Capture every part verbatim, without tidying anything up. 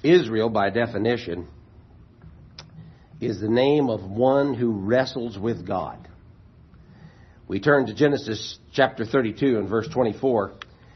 Israel, by definition, is the name of one who wrestles with God. We turn to Genesis chapter thirty-two and verse twenty-four.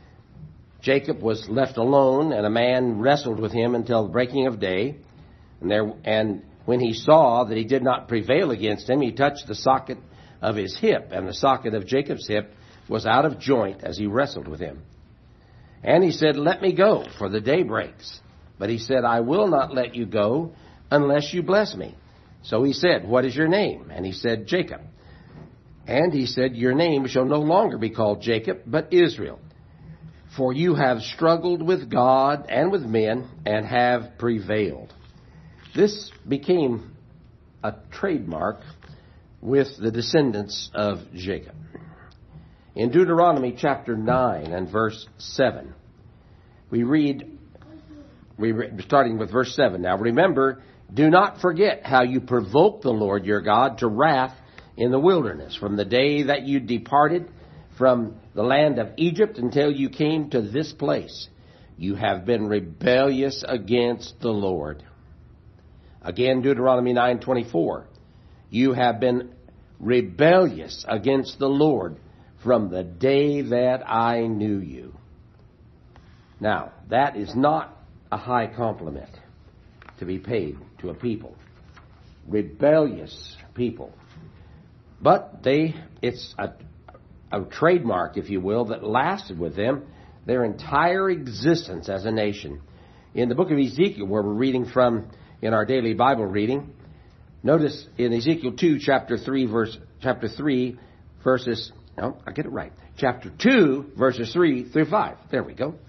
Jacob was left alone, and a man wrestled with him until the breaking of day. And, there, and when he saw that he did not prevail against him, he touched the socket of his hip, and the socket of Jacob's hip was out of joint as he wrestled with him. And he said, "Let me go, for the day breaks." But he said, "I will not let you go unless you bless me." So he said, "What is your name?" And he said, "Jacob." And he said, "Your name shall no longer be called Jacob, but Israel. For you have struggled with God and with men and have prevailed." This became a trademark with the descendants of Jacob. In Deuteronomy chapter nine and verse seven, we read, we read, starting with verse seven, "Now remember, do not forget how you provoked the Lord your God to wrath in the wilderness, from the day that you departed from the land of Egypt until you came to this place. You have been rebellious against the Lord." Again, Deuteronomy nine twenty-four, "You have been rebellious against the Lord from the day that I knew you." Now, that is not a high compliment to be paid to a people. Rebellious people. But they, it's a, a trademark, if you will, that lasted with them their entire existence as a nation. In the book of Ezekiel, where we're reading from in our daily Bible reading, notice in Ezekiel two, chapter three, verse chapter three, verses. No, I get it right. Chapter two, verses three through five. There we go.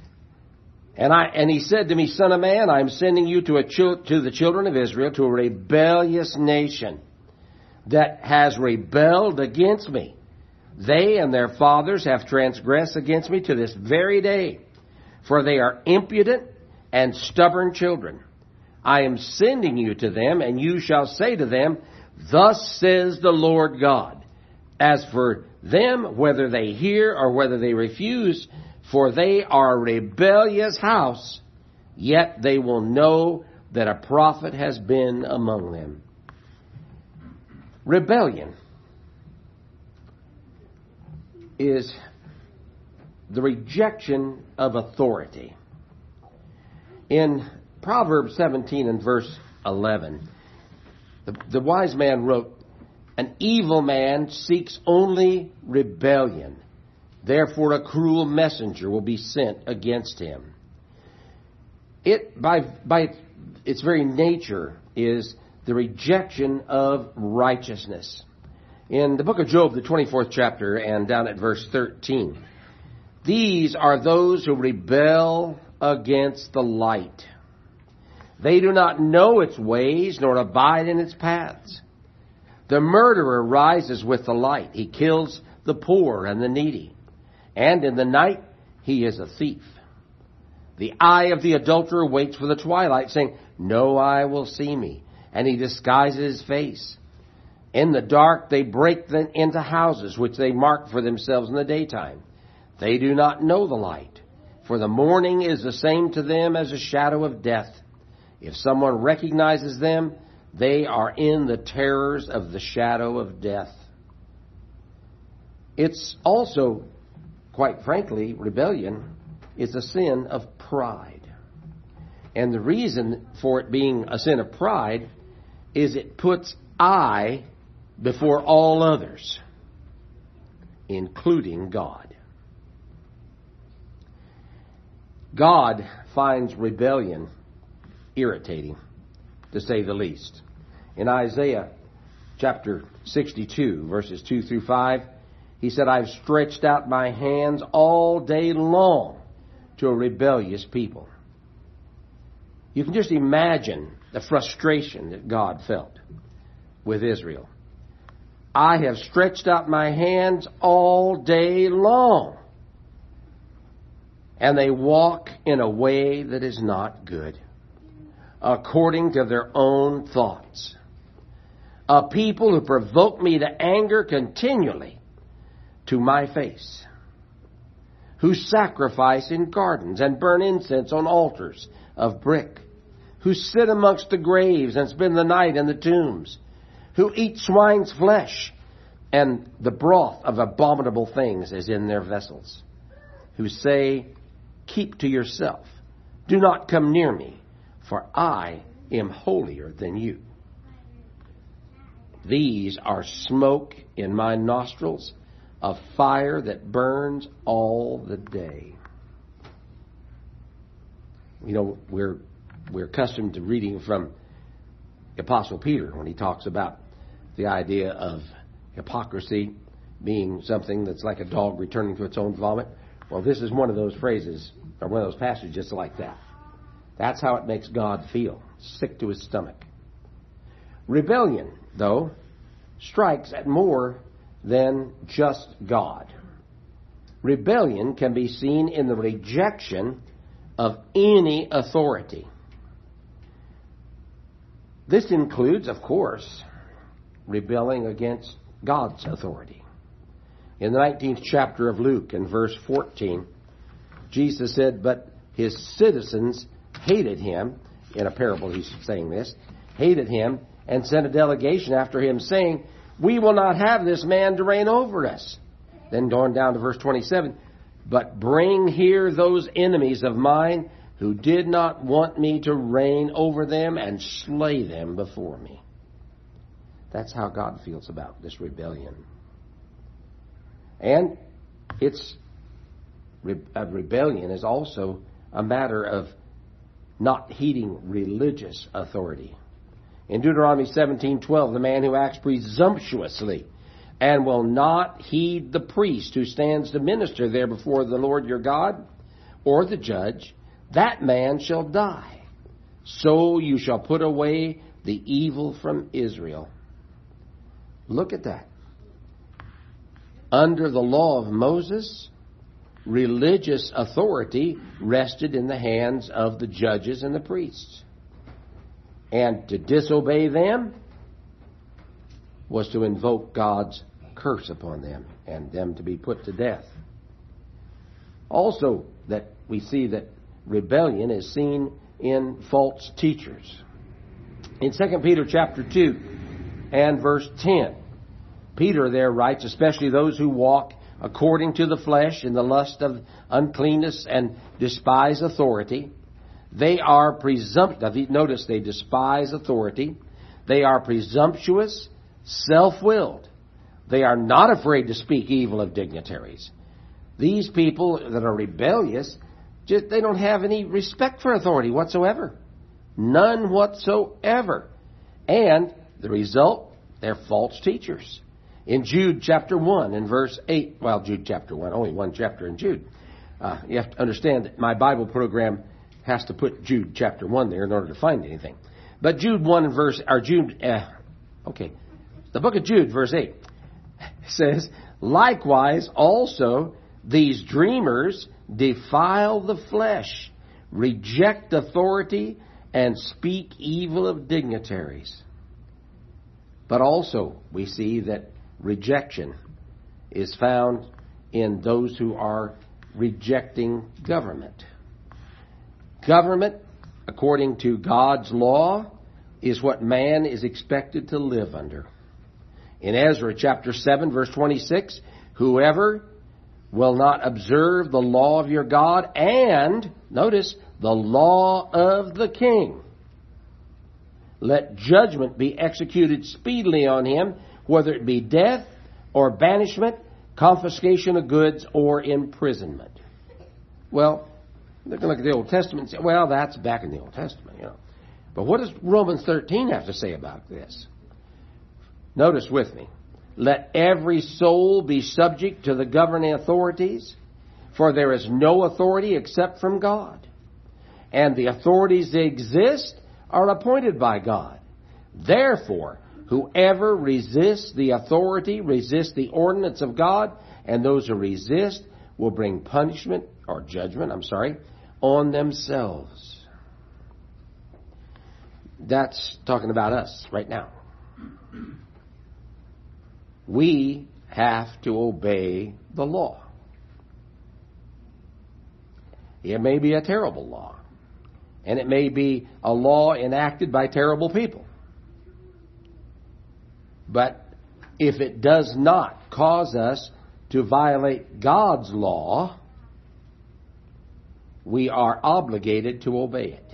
And I and he said to me, "Son of man, I am sending you to a chil- to the children of Israel, to a rebellious nation that has rebelled against me. They and their fathers have transgressed against me to this very day, for they are impudent and stubborn children. I am sending you to them, and you shall say to them, 'Thus says the Lord God.' As for them, whether they hear or whether they refuse, for they are a rebellious house, yet they will know that a prophet has been among them." Rebellion is the rejection of authority. In Proverbs seventeen and verse eleven, the, the wise man wrote, "An evil man seeks only rebellion. Therefore a cruel messenger will be sent against him." It, by, by its very nature, is the rejection of righteousness. In the book of Job, the twenty-fourth chapter, and down at verse thirteen, "These are those who rebel against the light. They do not know its ways, nor abide in its paths. The murderer rises with the light. He kills the poor and the needy. And in the night he is a thief. The eye of the adulterer waits for the twilight, saying, 'No eye will see me.' And he disguises his face. In the dark they break into houses which they mark for themselves in the daytime. They do not know the light, for the morning is the same to them as a shadow of death. If someone recognizes them, they are in the terrors of the shadow of death." It's also, quite frankly, rebellion is a sin of pride. And the reason for it being a sin of pride is it puts I before all others, including God. God finds rebellion irritating, to say the least. In Isaiah chapter sixty-two, verses two through five, he said, "I've stretched out my hands all day long to a rebellious people." You can just imagine the frustration that God felt with Israel. "I have stretched out my hands all day long, and they walk in a way that is not good, according to their own thoughts. A people who provoke me to anger continually to my face, who sacrifice in gardens and burn incense on altars of brick. who sit amongst the graves and spend the night in the tombs, who eat swine's flesh, and the broth of abominable things is in their vessels, who say, keep to yourself, do not come near me, for I am holier than you. These are smoke in my nostrils, a fire that burns all the day. You know, we're we're accustomed to reading from the Apostle Peter when he talks about the idea of hypocrisy being something that's like a dog returning to its own vomit. Well, this is one of those phrases, or one of those passages just like that. That's how it makes God feel, sick to his stomach. Rebellion, though, strikes at more than just God. Rebellion can be seen in the rejection of any authority. This includes, of course, rebelling against God's authority. In the nineteenth chapter of Luke, in verse fourteen, Jesus said, but his citizens hated him, in a parable he's saying this, hated him, and sent a delegation after him, saying, we will not have this man to reign over us. Then going down to verse twenty-seven, but bring here those enemies of mine who did not want me to reign over them, and slay them before me. That's how God feels about this rebellion. And it's a rebellion is also a matter of not heeding religious authority. In Deuteronomy seventeen twelve, the man who acts presumptuously and will not heed the priest who stands to minister there before the Lord your God, or the judge, that man shall die. So you shall put away the evil from Israel. Look at that. Under the law of Moses, religious authority rested in the hands of the judges and the priests. And to disobey them was to invoke God's curse upon them and them to be put to death. Also, that we see that rebellion is seen in false teachers. In Second Peter chapter two and verse ten, Peter there writes, especially those who walk according to the flesh in the lust of uncleanness and despise authority. They are presumptuous. Notice they despise authority. They are presumptuous, self-willed. They are not afraid to speak evil of dignitaries. These people that are rebellious, just they don't have any respect for authority whatsoever. None whatsoever. And the result, they're false teachers. In Jude chapter one and verse eight, well, Jude chapter one, only one chapter in Jude. Uh, you have to understand that my Bible program has to put Jude chapter one there in order to find anything. But Jude one and verse, or Jude, uh, okay, the book of Jude, verse eight, says, likewise also these dreamers defile the flesh, reject authority, and speak evil of dignitaries. But also we see that rejection is found in those who are rejecting government. Government, according to God's law, is what man is expected to live under. In Ezra chapter seven, verse twenty-six, whoever will not observe the law of your God and, notice, the law of the king, let judgment be executed speedily on him, whether it be death or banishment, confiscation of goods, or imprisonment. Well, they're going to look at the Old Testament and say, well, that's back in the Old Testament, you know. But what does Romans thirteen have to say about this? Notice with me. Let every soul be subject to the governing authorities, for there is no authority except from God. And the authorities that exist are appointed by God. Therefore, whoever resists the authority resists the ordinance of God, and those who resist will bring punishment, or judgment, I'm sorry, on themselves. That's talking about us right now. We have to obey the law. It may be a terrible law. And it may be a law enacted by terrible people. But if it does not cause us to violate God's law, we are obligated to obey it.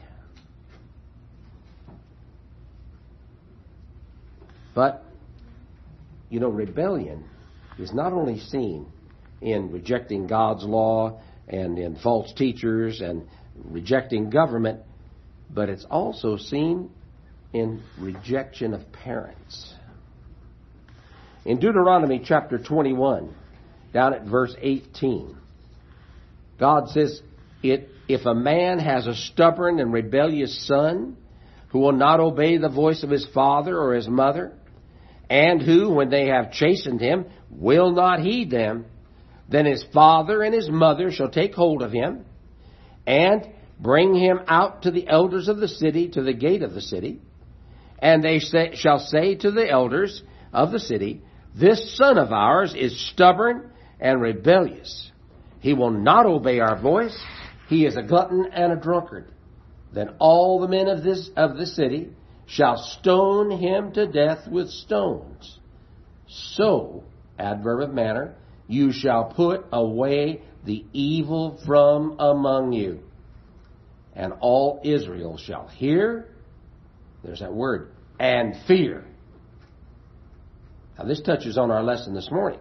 But, you know, rebellion is not only seen in rejecting God's law and in false teachers and rejecting government, but it's also seen in rejection of parents. In Deuteronomy chapter twenty-one, down at verse eighteen, God says, it, if a man has a stubborn and rebellious son who will not obey the voice of his father or his mother, and who, when they have chastened him, will not heed them, then his father and his mother shall take hold of him and bring him out to the elders of the city, to the gate of the city. And they say, shall say to the elders of the city, this son of ours is stubborn and rebellious. He will not obey our voice. He is a glutton and a drunkard. Then all the men of this of the city shall stone him to death with stones. So, adverb of manner, you shall put away the evil from among you. And all Israel shall hear, there's that word, and fear. Now this touches on our lesson this morning.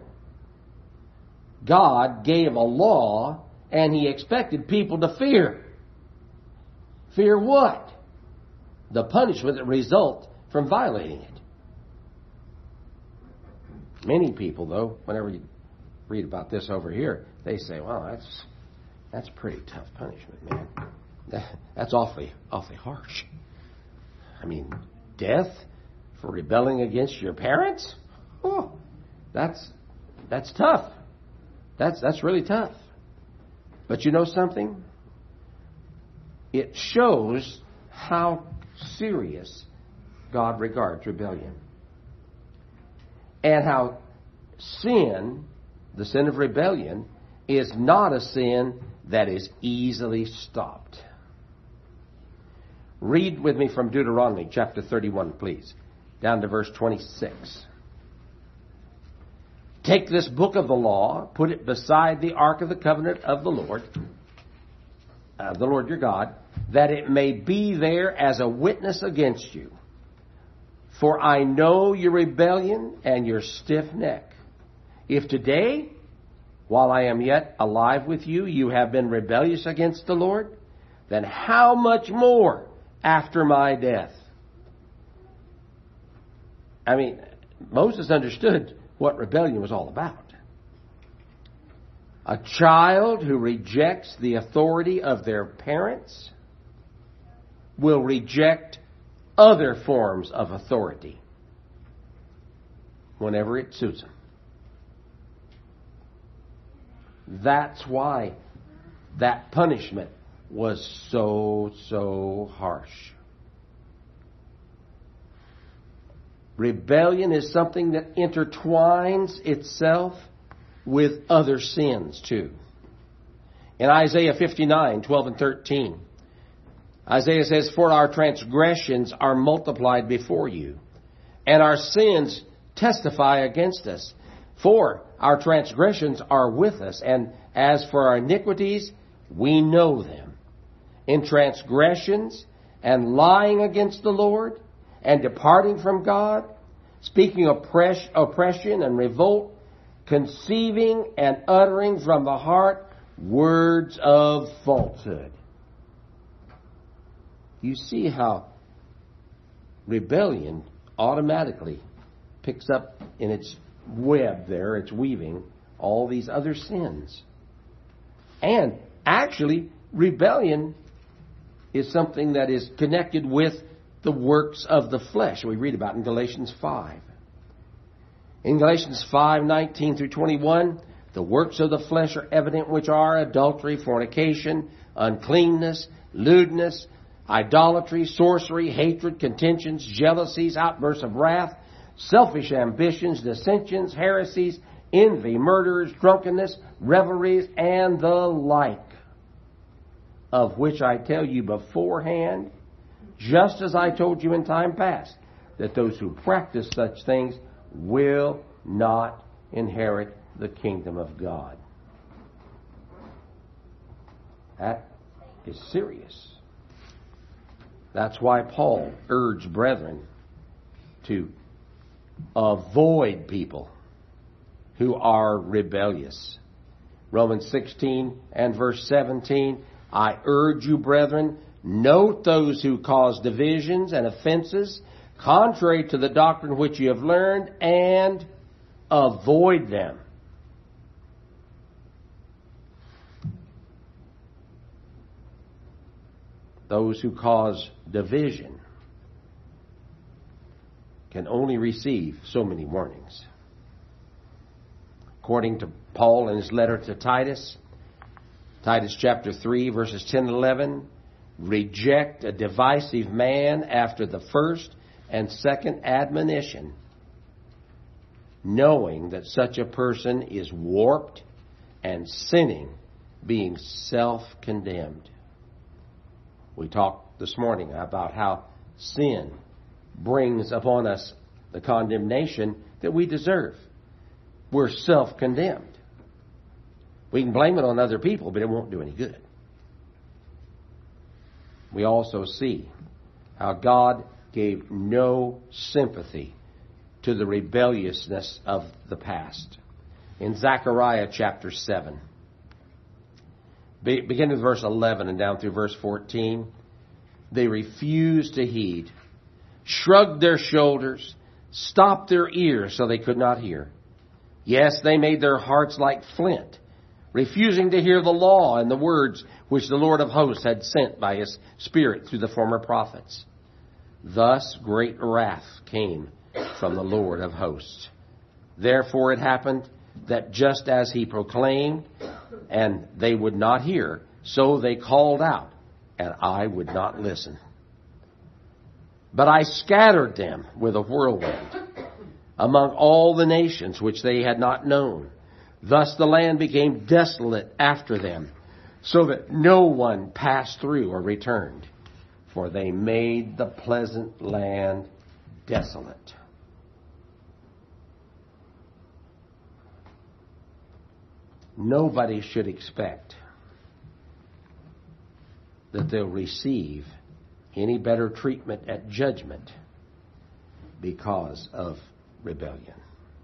God gave a law and He expected people to fear. Fear what? The punishment that results from violating it. Many people, though, whenever you read about this over here, they say, well, that's that's pretty tough punishment, man. That, that's awfully, awfully harsh. I mean, death for rebelling against your parents? Oh, that's that's tough. That's that's really tough. But you know something? It shows how serious God regards rebellion. And how sin, the sin of rebellion, is not a sin that is easily stopped. Read with me from Deuteronomy chapter thirty-one, please, down to verse twenty-six. Take this book of the law, put it beside the ark of the covenant of the Lord, uh, the Lord your God, that it may be there as a witness against you. For I know your rebellion and your stiff neck. If today, while I am yet alive with you, you have been rebellious against the Lord, then how much more after my death? I mean, Moses understood what rebellion was all about. A child who rejects the authority of their parents will reject other forms of authority whenever it suits them. That's why that punishment was so, so harsh. Rebellion is something that intertwines itself with other sins too. In Isaiah fifty-nine, twelve and thirteen, Isaiah says, for our transgressions are multiplied before you, and our sins testify against us. For our transgressions are with us, and as for our iniquities, we know them. In transgressions and lying against the Lord, and departing from God, speaking oppress, oppression and revolt, conceiving and uttering from the heart words of falsehood. You see how rebellion automatically picks up in its web there, it's weaving all these other sins. And actually, rebellion is something that is connected with the works of the flesh we read about in Galatians five. In Galatians five, nineteen through twenty-one, the works of the flesh are evident, which are adultery, fornication, uncleanness, lewdness, idolatry, sorcery, hatred, contentions, jealousies, outbursts of wrath, selfish ambitions, dissensions, heresies, envy, murders, drunkenness, revelries, and the like. of which I tell you beforehand, just as I told you in time past, that those who practice such things will not inherit the kingdom of God. That is serious. That's why Paul urged brethren to avoid people who are rebellious. Romans sixteen and verse seventeen, I urge you, brethren, note those who cause divisions and offenses, contrary to the doctrine which you have learned, and avoid them. Those who cause division can only receive so many warnings. According to Paul in his letter to Titus, Titus chapter three, verses ten and eleven, reject a divisive man after the first and second admonition, knowing that such a person is warped and sinning, being self-condemned. We talked this morning about how sin brings upon us the condemnation that we deserve. We're self-condemned. We can blame it on other people, but it won't do any good. We also see how God gave no sympathy to the rebelliousness of the past. In Zechariah chapter seven, beginning with verse eleven and down through verse fourteen, they refused to heed, shrugged their shoulders, stopped their ears so they could not hear. Yes, they made their hearts like flint, refusing to hear the law and the words which the Lord of hosts had sent by his Spirit through the former prophets. Thus great wrath came from the Lord of hosts. Therefore it happened that just as he proclaimed, and they would not hear, so they called out, and I would not listen. But I scattered them with a whirlwind among all the nations which they had not known. Thus the land became desolate after them, so that no one passed through or returned, for they made the pleasant land desolate. Nobody should expect that they'll receive any better treatment at judgment because of rebellion.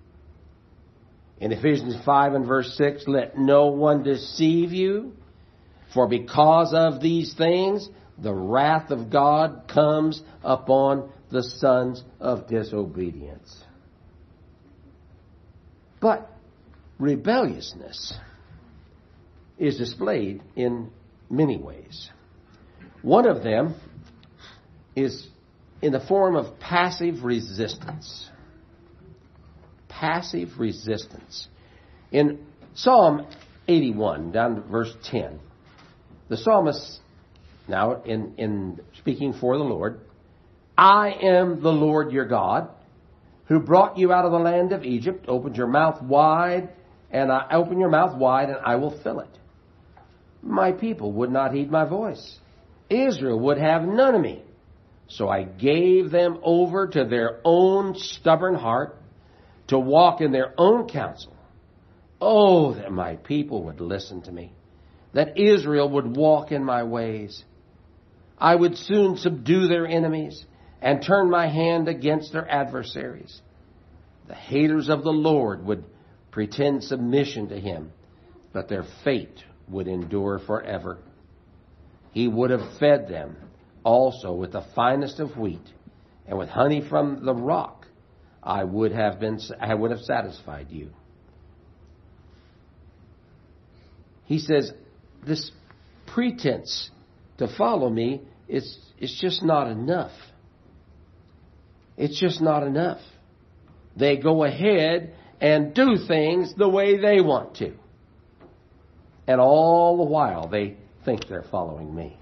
In Ephesians five and verse six, let no one deceive you, for because of these things the wrath of God comes upon the sons of disobedience. But rebelliousness is displayed in many ways. One of them is in the form of passive resistance. Passive resistance. In Psalm eighty-one, down to verse ten, the psalmist, now in, in speaking for the Lord, I am the Lord your God, who brought you out of the land of Egypt, opened your mouth wide, and I open your mouth wide, and I will fill it. My people would not heed my voice. Israel would have none of me. So I gave them over to their own stubborn heart, to walk in their own counsel. Oh, that my people would listen to me, that Israel would walk in my ways. I would soon subdue their enemies and turn my hand against their adversaries. The haters of the Lord would pretend submission to him, but their fate would endure forever. He would have fed them also with the finest of wheat, and with honey from the rock I would have been I would have satisfied you. He says, this pretense to follow me is it's just not enough. It's just not enough. They go ahead and do things the way they want to. And all the while they think they're following me.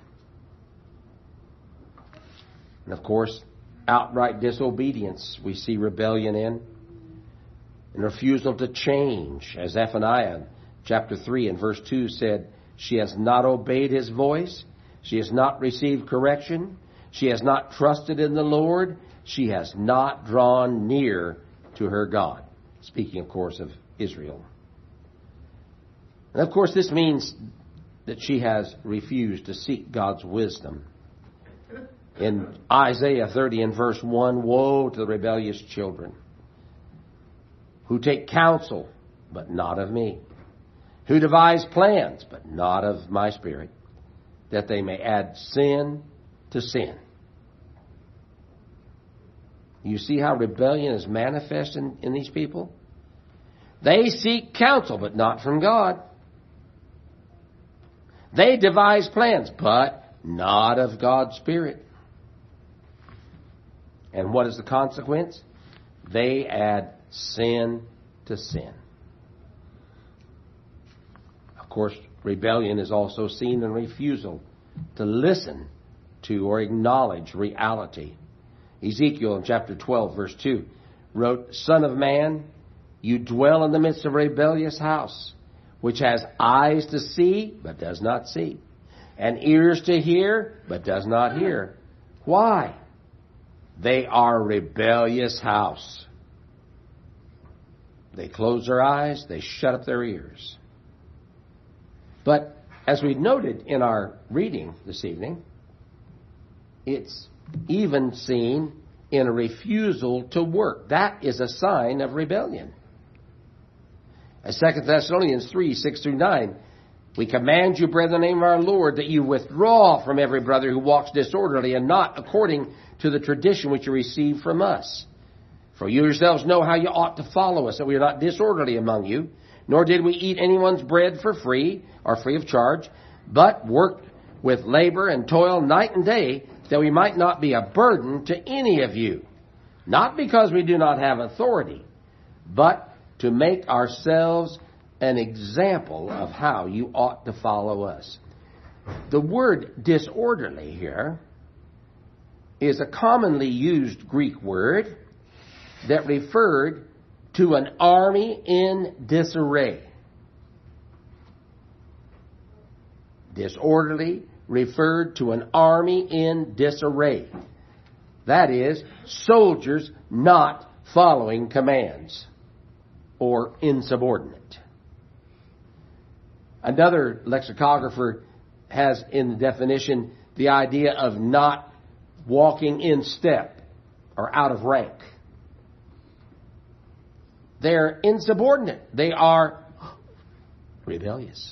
And of course, outright disobedience we see rebellion in, and refusal to change, as Zephaniah chapter three and verse two said, she has not obeyed his voice, She has not received correction. She has not trusted in the Lord. She has not drawn near to her God. Speaking, of course, of Israel. And of course, this means that she has refused to seek God's wisdom. In Isaiah thirty and verse one, woe to the rebellious children who take counsel, but not of me, who devise plans, but not of my spirit, that they may add sin to sin. You see how rebellion is manifest in, in these people? They seek counsel, but not from God. They devise plans, but not of God's Spirit. And what is the consequence? They add sin to sin. Of course, rebellion is also seen in refusal to listen to or acknowledge reality. Ezekiel in chapter twelve, verse two, wrote, Son of man, you dwell in the midst of a rebellious house, which has eyes to see, but does not see, and ears to hear, but does not hear. Why? They are a rebellious house. They close their eyes, they shut up their ears. But as we noted in our reading this evening, it's even seen in a refusal to work. That is a sign of rebellion. As Second Thessalonians three, six through nine, we command you, brethren, in the name of our Lord, that you withdraw from every brother who walks disorderly and not according to the tradition which you received from us. For you yourselves know how you ought to follow us, that we are not disorderly among you, nor did we eat anyone's bread for free or free of charge, but worked with labor and toil night and day, that we might not be a burden to any of you, not because we do not have authority, but to make ourselves an example of how you ought to follow us. The word disorderly here is a commonly used Greek word that referred to an army in disarray. Disorderly referred to an army in disarray. That is, soldiers not following commands or insubordinate. Another lexicographer has in the definition the idea of not walking in step or out of rank. They're insubordinate. They are rebellious.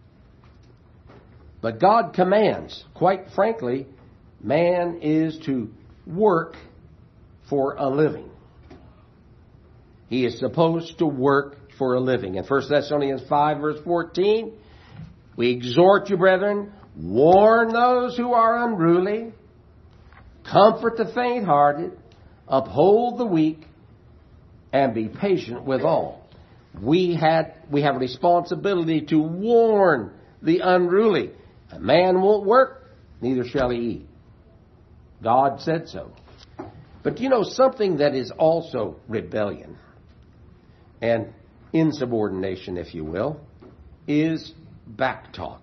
But God commands, quite frankly, man is to work for a living. He is supposed to work for a living. In First Thessalonians five, verse fourteen, we exhort you, brethren, warn those who are unruly, comfort the faint-hearted, uphold the weak, and be patient with all. We had we have a responsibility to warn the unruly. A man won't work, neither shall he eat. God said so. But you know, something that is also rebellion and insubordination, if you will, is backtalk.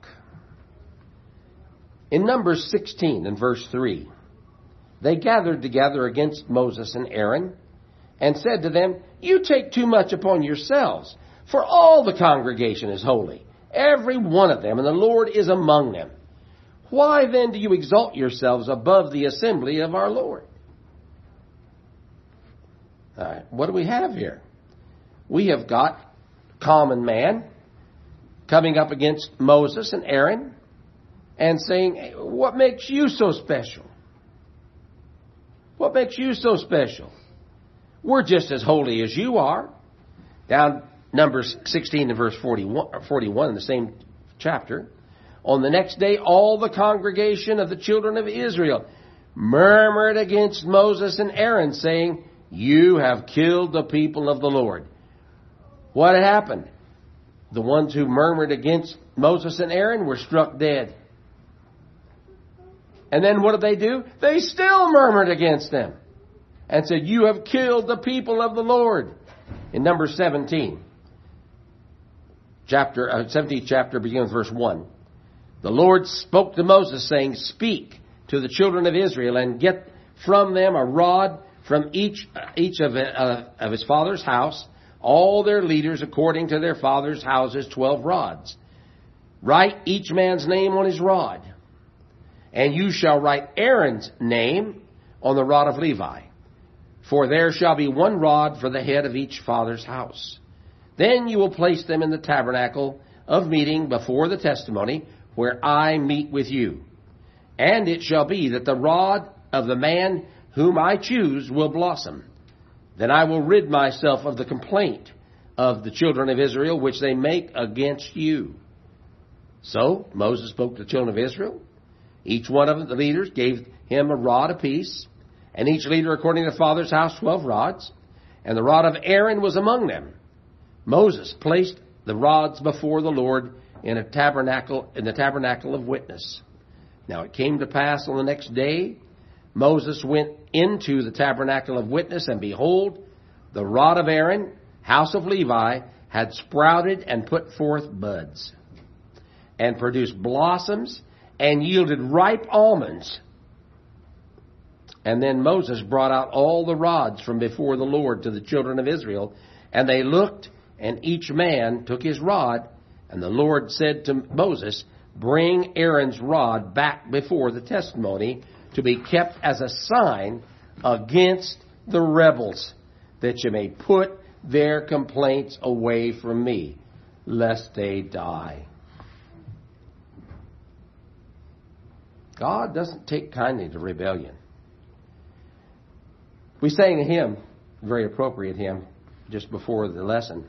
In Numbers sixteen and verse three, they gathered together against Moses and Aaron and said to them, you take too much upon yourselves, for all the congregation is holy, every one of them, and the Lord is among them. Why then do you exalt yourselves above the assembly of our Lord? All right, what do we have here? We have got common man coming up against Moses and Aaron and saying, hey, what makes you so special? What makes you so special? We're just as holy as you are. Down Numbers sixteen and verse forty-one, forty-one in the same chapter. On the next day, all the congregation of the children of Israel murmured against Moses and Aaron, saying, you have killed the people of the Lord. What had happened? The ones who murmured against Moses and Aaron were struck dead. And then what did they do? They still murmured against them and said, you have killed the people of the Lord. In Numbers seventeen, chapter, uh, seventeenth chapter, beginning with verse one. The Lord spoke to Moses, saying, Speak to the children of Israel, and get from them a rod from each each of, uh, of his father's house, all their leaders according to their father's houses, twelve rods. Write each man's name on his rod, and you shall write Aaron's name on the rod of Levi. For there shall be one rod for the head of each father's house. Then you will place them in the tabernacle of meeting before the testimony, where I meet with you. And it shall be that the rod of the man whom I choose will blossom. Then I will rid myself of the complaint of the children of Israel, which they make against you. So Moses spoke to the children of Israel. Each one of the leaders gave him a rod apiece, and each leader according to the father's house twelve rods. And the rod of Aaron was among them. Moses placed the rods before the Lord in a tabernacle, in the tabernacle of witness. Now it came to pass on the next day, Moses went into the tabernacle of witness, and behold, the rod of Aaron, house of Levi, had sprouted and put forth buds, and produced blossoms, and yielded ripe almonds. And then Moses brought out all the rods from before the Lord to the children of Israel, and they looked, and each man took his rod. And the Lord said to Moses, Bring Aaron's rod back before the testimony, to be kept as a sign against the rebels, that you may put their complaints away from me, lest they die. God doesn't take kindly to rebellion. We sang a hymn, a very appropriate hymn, just before the lesson,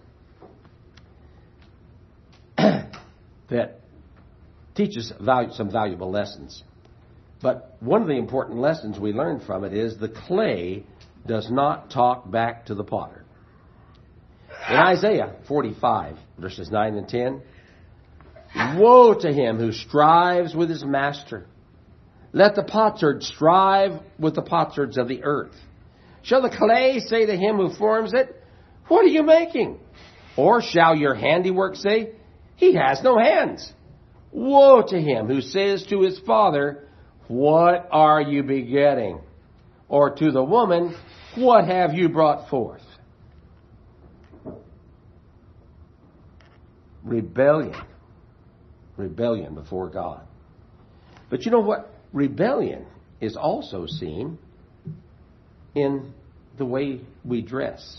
that teaches value, some valuable lessons. But one of the important lessons we learn from it is the clay does not talk back to the potter. In Isaiah forty-five, verses nine and ten, Woe to him who strives with his master. Let the potsherd strive with the potsherds of the earth. Shall the clay say to him who forms it, What are you making? Or shall your handiwork say, He has no hands? Woe to him who says to his father, What are you begetting? Or to the woman, What have you brought forth? Rebellion. Rebellion before God. But you know what? Rebellion is also seen in the way we dress.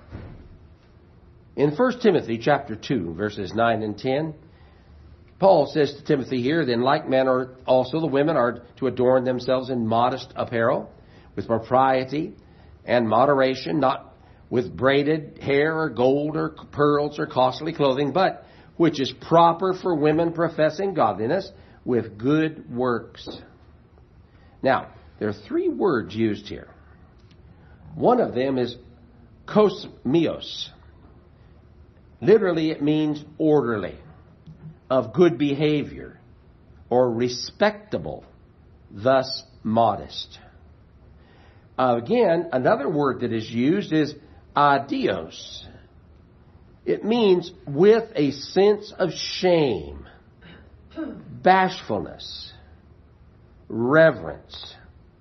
In First Timothy chapter two, verses nine and ten, Paul says to Timothy here, Then like manner also the women are to adorn themselves in modest apparel, with propriety and moderation, not with braided hair or gold or pearls or costly clothing, but which is proper for women professing godliness, with good works. Now, there are three words used here. One of them is kosmios. Literally, it means orderly, of good behavior, or respectable, thus modest. Uh, again, another word that is used is adios. It means with a sense of shame, bashfulness, reverence.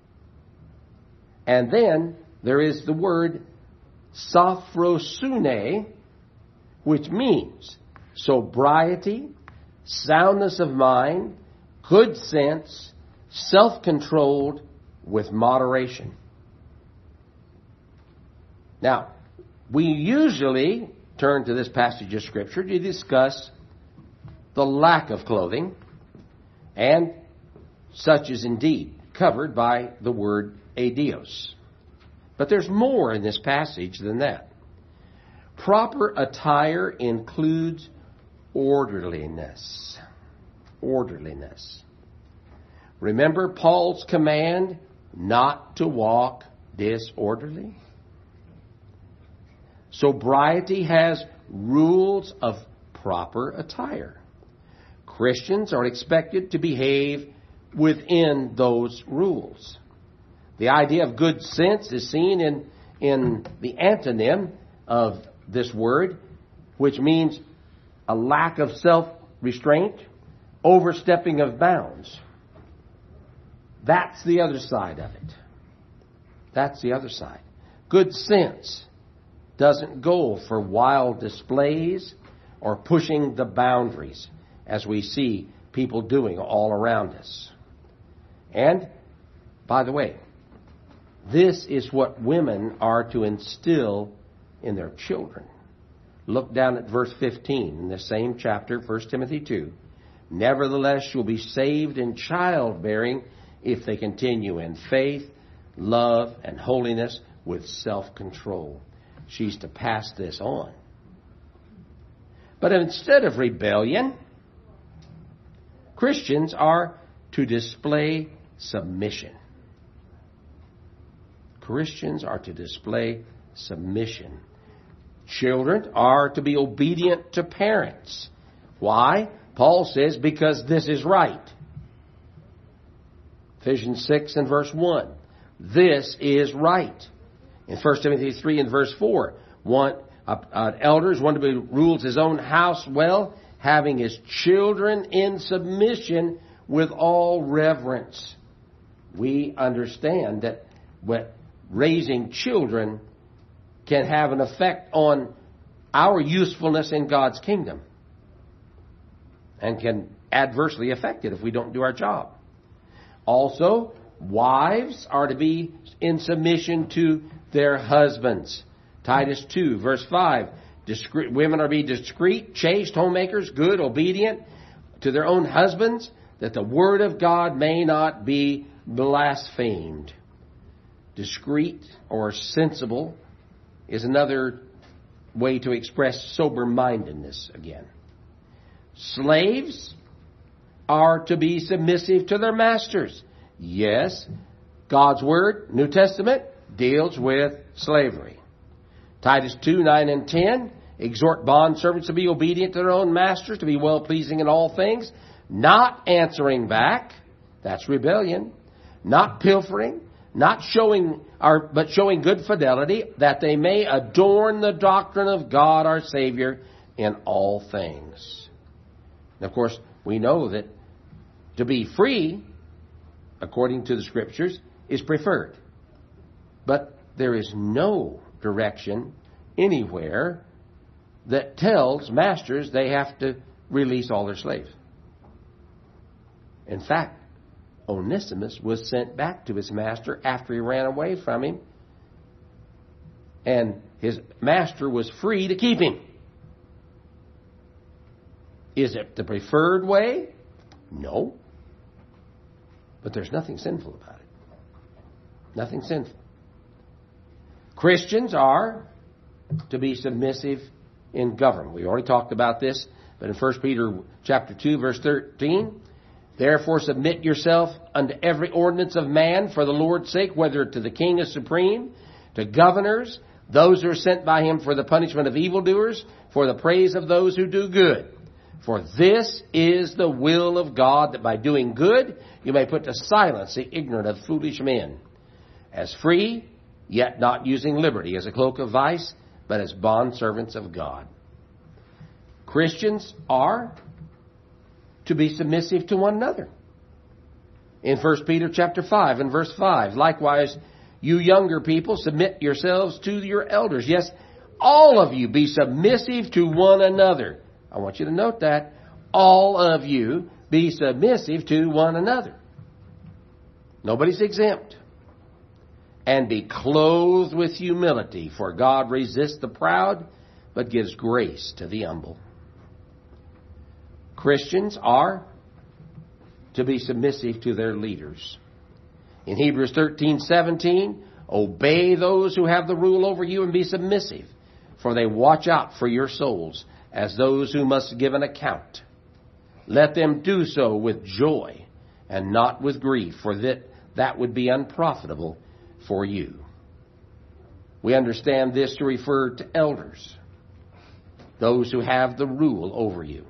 And then there is the word sophrosune, which means sobriety, soundness of mind, good sense, self-controlled, with moderation. Now, we usually turn to this passage of Scripture to discuss the lack of clothing, and such is indeed covered by the word adios. But there's more in this passage than that. Proper attire includes orderliness. Orderliness. Remember Paul's command not to walk disorderly? Sobriety has rules of proper attire. Christians are expected to behave within those rules. The idea of good sense is seen in, in the antonym of this word, which means a lack of self-restraint, overstepping of bounds. That's the other side of it. That's the other side. Good sense doesn't go for wild displays or pushing the boundaries as we see people doing all around us. And, by the way, this is what women are to instill in their children. Look down at verse fifteen in the same chapter, First Timothy two. Nevertheless, you'll be saved in childbearing if they continue in faith, love, and holiness with self-control. She's to pass this on. But instead of rebellion, Christians are to display submission. Christians are to display submission. Children are to be obedient to parents. Why? Paul says, because this is right. Ephesians six and verse one. This is right. In First Timothy three and verse four, one uh, uh, elders, one to be rules his own house well, having his children in submission with all reverence. We understand that what raising children can have an effect on our usefulness in God's kingdom and can adversely affect it if we don't do our job. Also, wives are to be in submission to their husbands. Titus two, verse five. Discreet, women are to be discreet, chaste, homemakers, good, obedient to their own husbands, that the word of God may not be blasphemed. Discreet or sensible is another way to express sober-mindedness again. Slaves are to be submissive to their masters. Yes, God's Word, New Testament, deals with slavery. Titus two, nine and ten, exhort bondservants to be obedient to their own masters, to be well-pleasing in all things, not answering back, that's rebellion, not pilfering, not showing our, but showing good fidelity, that they may adorn the doctrine of God our Savior in all things. And of course, we know that to be free, according to the Scriptures, is preferred. But there is no direction anywhere that tells masters they have to release all their slaves. In fact, Onesimus was sent back to his master after he ran away from him, and his master was free to keep him. Is it the preferred way? No. But there's nothing sinful about it. Nothing sinful. Christians are to be submissive in government. We already talked about this, but in First Peter chapter two, verse thirteen, therefore submit yourself unto every ordinance of man for the Lord's sake, whether to the king as supreme, to governors, those who are sent by him for the punishment of evildoers, for the praise of those who do good. For this is the will of God, that by doing good you may put to silence the ignorant of foolish men. As free, yet not using liberty as a cloak of vice, but as bondservants of God. Christians are to be submissive to one another. In First Peter chapter five and verse five, likewise, you younger people, submit yourselves to your elders. Yes, all of you be submissive to one another. I want you to note that. All of you be submissive to one another. Nobody's exempt. And be clothed with humility, for God resists the proud, but gives grace to the humble. Christians are to be submissive to their leaders. In Hebrews thirteen seventeen, obey those who have the rule over you and be submissive, for they watch out for your souls as those who must give an account. Let them do so with joy and not with grief, for that, that would be unprofitable for you. We understand this to refer to elders, those who have the rule over you.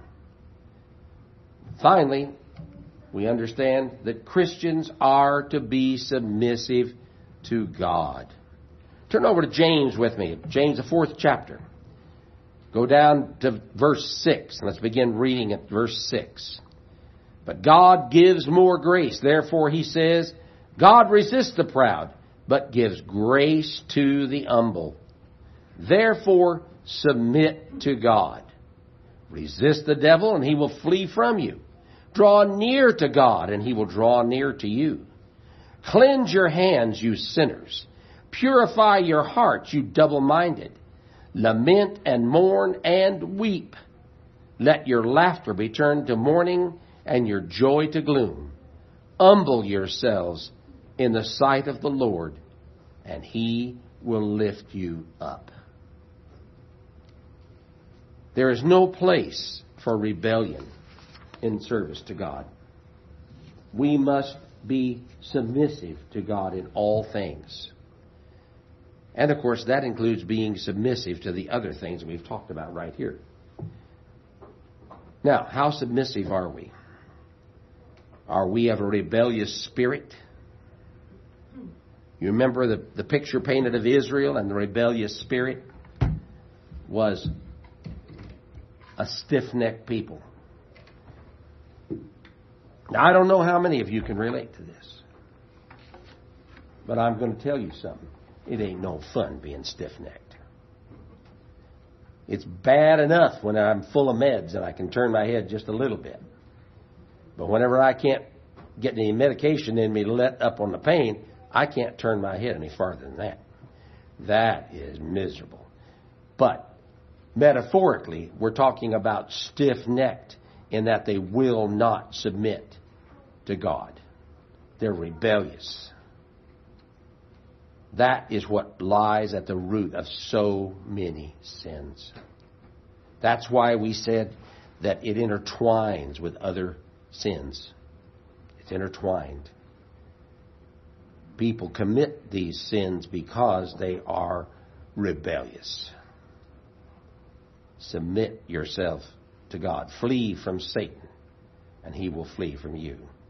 Finally, we understand that Christians are to be submissive to God. Turn over to James with me. James, the fourth chapter. Go down to verse six. And let's begin reading at verse six. But God gives more grace. Therefore, he says, God resists the proud, but gives grace to the humble. Therefore, submit to God. Resist the devil, and he will flee from you. Draw near to God, and he will draw near to you. Cleanse your hands, you sinners. Purify your hearts, you double-minded. Lament and mourn and weep. Let your laughter be turned to mourning and your joy to gloom. Humble yourselves in the sight of the Lord, and he will lift you up. There is no place for rebellion in service to God. We must be submissive to God in all things. And of course, that includes being submissive to the other things we've talked about right here. Now, how submissive are we? Are we of a rebellious spirit? You remember the, the picture painted of Israel, and the rebellious spirit was a stiff-necked people. Now, I don't know how many of you can relate to this, but I'm going to tell you something. It ain't no fun being stiff-necked. It's bad enough when I'm full of meds and I can turn my head just a little bit. But whenever I can't get any medication in me to let up on the pain, I can't turn my head any farther than that. That is miserable. But metaphorically, we're talking about stiff-necked in that they will not submit to God. They're rebellious. That is what lies at the root of so many sins. That's why we said that it intertwines with other sins. It's intertwined. People commit these sins because they are rebellious. Submit yourself to God. Flee from Satan, and he will flee from you.